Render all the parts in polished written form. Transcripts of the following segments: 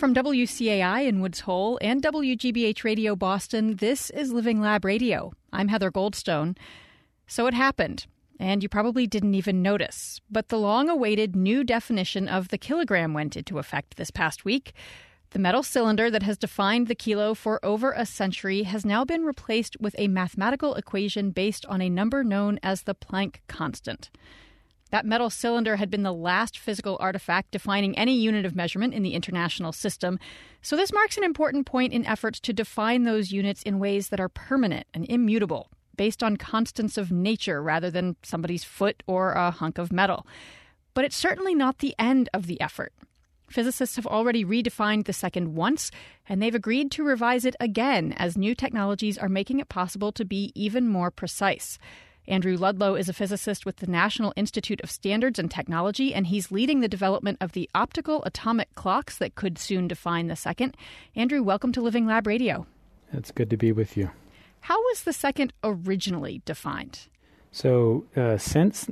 From WCAI in Woods Hole and WGBH Radio Boston, this is Living Lab Radio. I'm Heather Goldstone. So it happened, and you probably didn't even notice, but the long-awaited new definition of the kilogram went into effect this past week. The metal cylinder that has defined the kilo for over a century has now been replaced with a mathematical equation based on a number known as the Planck constant. That metal cylinder had been the last physical artifact defining any unit of measurement in the international system, so this marks an important point in efforts to define those units in ways that are permanent and immutable, based on constants of nature rather than somebody's foot or a hunk of metal. But it's certainly not the end of the effort. Physicists have already redefined the second once, and they've agreed to revise it again as new technologies are making it possible to be even more precise. Andrew Ludlow is a physicist with the National Institute of Standards and Technology, and he's leading the development of the optical atomic clocks that could soon define the second. Andrew, welcome to Living Lab Radio. It's good to be with you. How was the second originally defined? So, since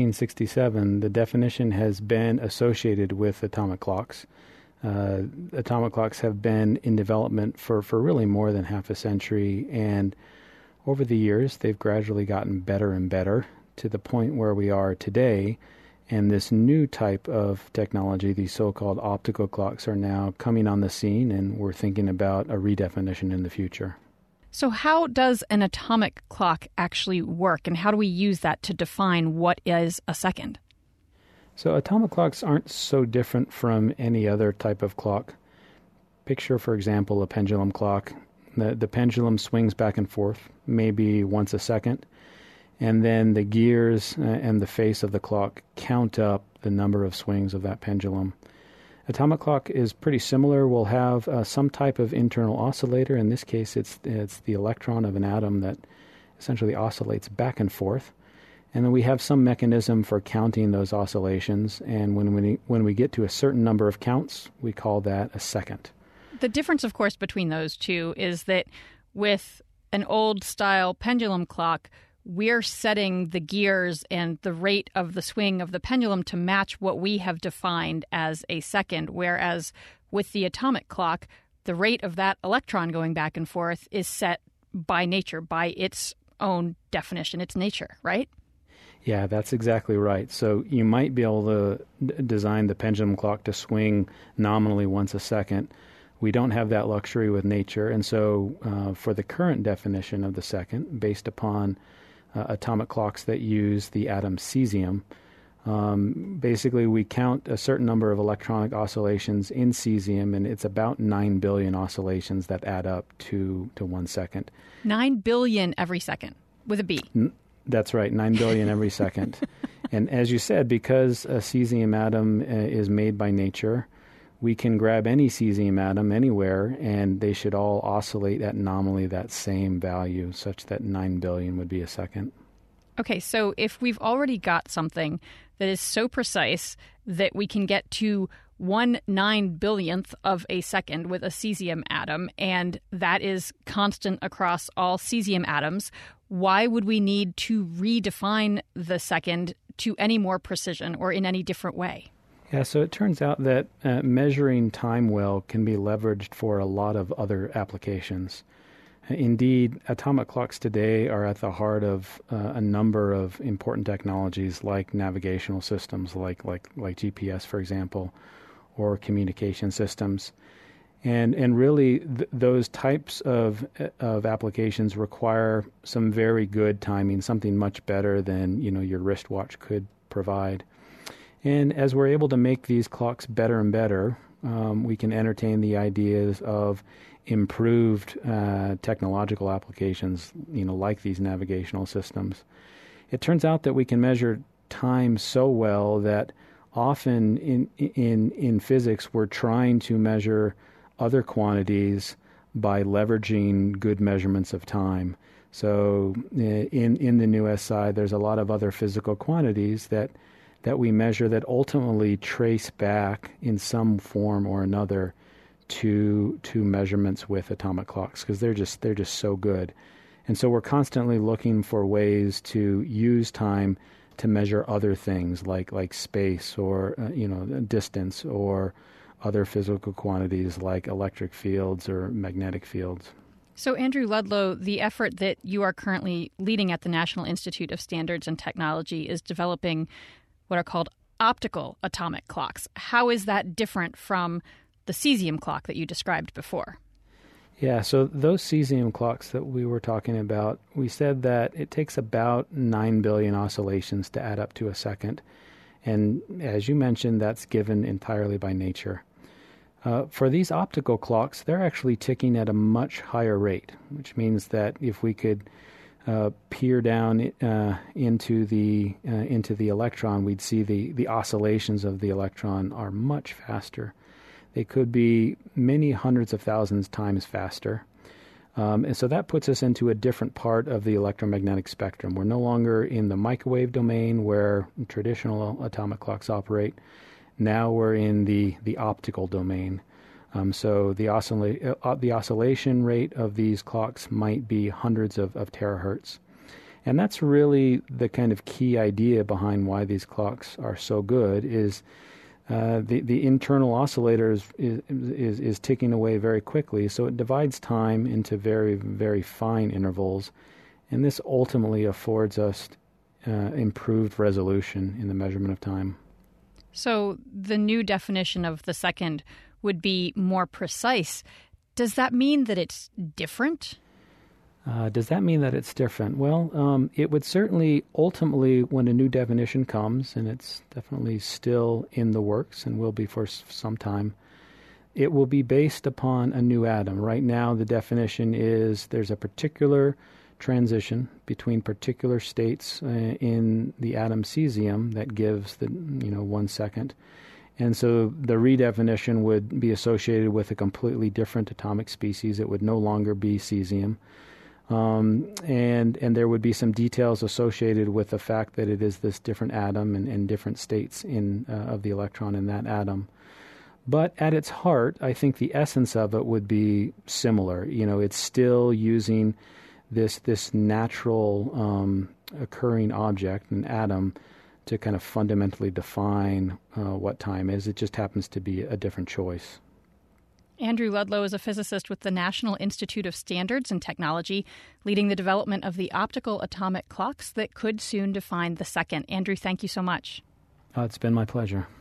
1967, the definition has been associated with atomic clocks. Atomic clocks have been in development for really more than half a century, and over the years, they've gradually gotten better and better to the point where we are today. And this new type of technology, these so-called optical clocks, are now coming on the scene, and we're thinking about a redefinition in the future. So how does an atomic clock actually work, and how do we use that to define what is a second? So atomic clocks aren't so different from any other type of clock. Picture, for example, a pendulum clock. The pendulum swings back and forth, maybe once a second, and then the gears and the face of the clock count up the number of swings of that pendulum. Atomic clock is pretty similar. We'll have some type of internal oscillator. In this case, it's the electron of an atom that essentially oscillates back and forth. And then we have some mechanism for counting those oscillations. And when we get to a certain number of counts, we call that a second. The difference, of course, between those two is that with an old-style pendulum clock, we're setting the gears and the rate of the swing of the pendulum to match what we have defined as a second, whereas with the atomic clock, the rate of that electron going back and forth is set by nature, by its own definition, its nature, right? Yeah, that's exactly right. So you might be able to design the pendulum clock to swing nominally once a second. We don't have that luxury with nature, and so for the current definition of the second, based upon atomic clocks that use the atom cesium, basically we count a certain number of electronic oscillations in cesium, and it's about 9 billion oscillations that add up to 1 second. 9 billion every second, with a B. That's right, 9 billion every second. And as you said, because a cesium atom is made by nature, we can grab any cesium atom anywhere, and they should all oscillate at nominally that same value, such that 9 billion would be a second. Okay, so if we've already got something that is so precise that we can get to 1/9 billionth of a second with a cesium atom, and that is constant across all cesium atoms, why would we need to redefine the second to any more precision or in any different way? Yeah, so it turns out that measuring time well can be leveraged for a lot of other applications. Indeed, atomic clocks today are at the heart of a number of important technologies like navigational systems, like GPS, for example, or communication systems. And really, those types of applications require some very good timing, something much better than your wristwatch could provide. And as we're able to make these clocks better and better, we can entertain the ideas of improved technological applications, like these navigational systems. It turns out that we can measure time so well that often in physics we're trying to measure other quantities by leveraging good measurements of time. So in the new SI, there's a lot of other physical quantities that we measure that ultimately trace back in some form or another to measurements with atomic clocks, because they're just so good. And so we're constantly looking for ways to use time to measure other things like space or distance or other physical quantities like electric fields or magnetic fields. So, Andrew Ludlow, the effort that you are currently leading at the National Institute of Standards and Technology is developing what are called optical atomic clocks. How is that different from the cesium clock that you described before? Yeah, so those cesium clocks that we were talking about, we said that it takes about 9 billion oscillations to add up to a second. And as you mentioned, that's given entirely by nature. For these optical clocks, they're actually ticking at a much higher rate, which means that if we could peer down into the electron, we'd see the oscillations of the electron are much faster. They could be many hundreds of thousands times faster. And so that puts us into a different part of the electromagnetic spectrum. We're no longer in the microwave domain where traditional atomic clocks operate. Now we're in the optical domain. So the oscillation rate of these clocks might be hundreds of terahertz. And that's really the kind of key idea behind why these clocks are so good is the internal oscillator is ticking away very quickly, so it divides time into very, very fine intervals. And this ultimately affords us improved resolution in the measurement of time. So the new definition of the second would be more precise. Does that mean that it's different? Does that mean that it's different? Well, it would certainly ultimately, when a new definition comes, and it's definitely still in the works and will be for some time, it will be based upon a new atom. Right now, the definition is there's a particular transition between particular states in the atom cesium that gives the 1 second. And so the redefinition would be associated with a completely different atomic species. It would no longer be cesium. And there would be some details associated with the fact that it is this different atom and different states of the electron in that atom. But at its heart, I think the essence of it would be similar. It's still using this natural occurring object, an atom, to kind of fundamentally define what time is. It just happens to be a different choice. Andrew Ludlow is a physicist with the National Institute of Standards and Technology, leading the development of the optical atomic clocks that could soon define the second. Andrew, thank you so much. It's been my pleasure.